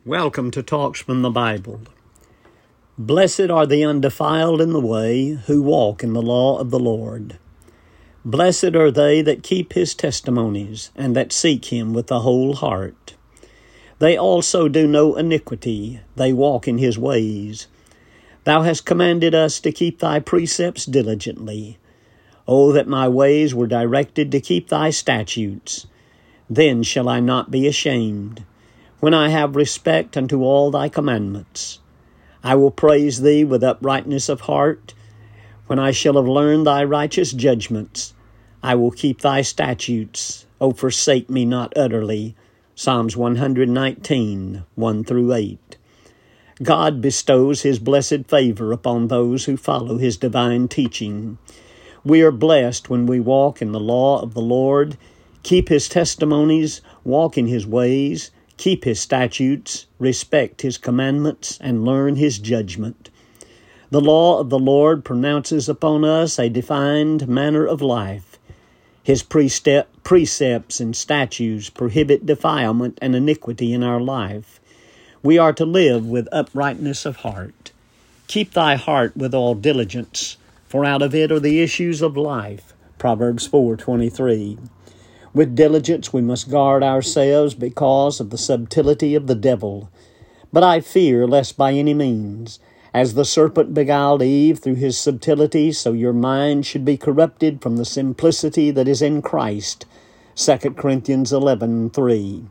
Welcome to Talks from the Bible. Blessed are the undefiled in the way who walk in the law of the Lord. Blessed are they that keep his testimonies and that seek him with the whole heart. They also do no iniquity, they walk in his ways. Thou hast commanded us to keep thy precepts diligently. O that my ways were directed to keep thy statutes. Then shall I not be ashamed, when I have respect unto all thy commandments. I will praise thee with uprightness of heart. When I shall have learned thy righteous judgments, I will keep thy statutes. O forsake me not utterly. Psalms 119, 1-8. God bestows his blessed favor upon those who follow his divine teaching. We are blessed when we walk in the law of the Lord, keep his testimonies, walk in his ways, keep his statutes, respect his commandments, and learn his judgment. The law of the Lord pronounces upon us a defined manner of life. His precepts and statutes prohibit defilement and iniquity in our life. We are to live with uprightness of heart. Keep thy heart with all diligence, for out of it are the issues of life. Proverbs 4:23. With diligence we must guard ourselves because of the subtlety of the devil. But I fear lest by any means, as the serpent beguiled Eve through his subtlety, so your mind should be corrupted from the simplicity that is in Christ. 2 Corinthians 11:3.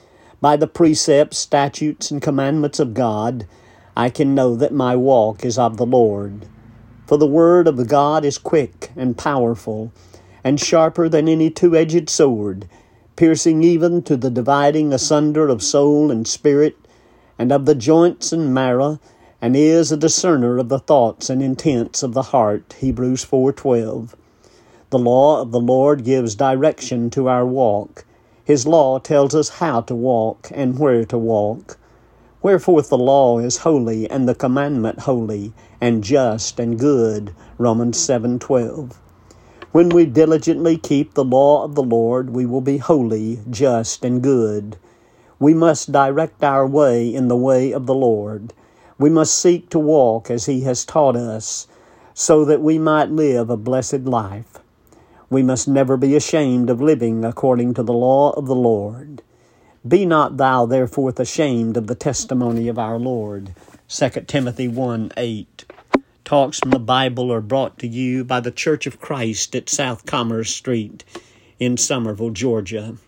By the precepts, statutes, and commandments of God, I can know that my walk is of the Lord. For the word of God is quick and powerful, and sharper than any two-edged sword, piercing even to the dividing asunder of soul and spirit, and of the joints and marrow, and is a discerner of the thoughts and intents of the heart. Hebrews 4:12. The law of the Lord gives direction to our walk. His law tells us how to walk and where to walk. Wherefore the law is holy, and the commandment holy, and just and good. Romans 7:12. When we diligently keep the law of the Lord, we will be holy, just, and good. We must direct our way in the way of the Lord. We must seek to walk as he has taught us, so that we might live a blessed life. We must never be ashamed of living according to the law of the Lord. Be not thou therefore ashamed of the testimony of our Lord. 2 Timothy 1:8. Talks from the Bible are brought to you by the Church of Christ at South Commerce Street in Somerville, Georgia.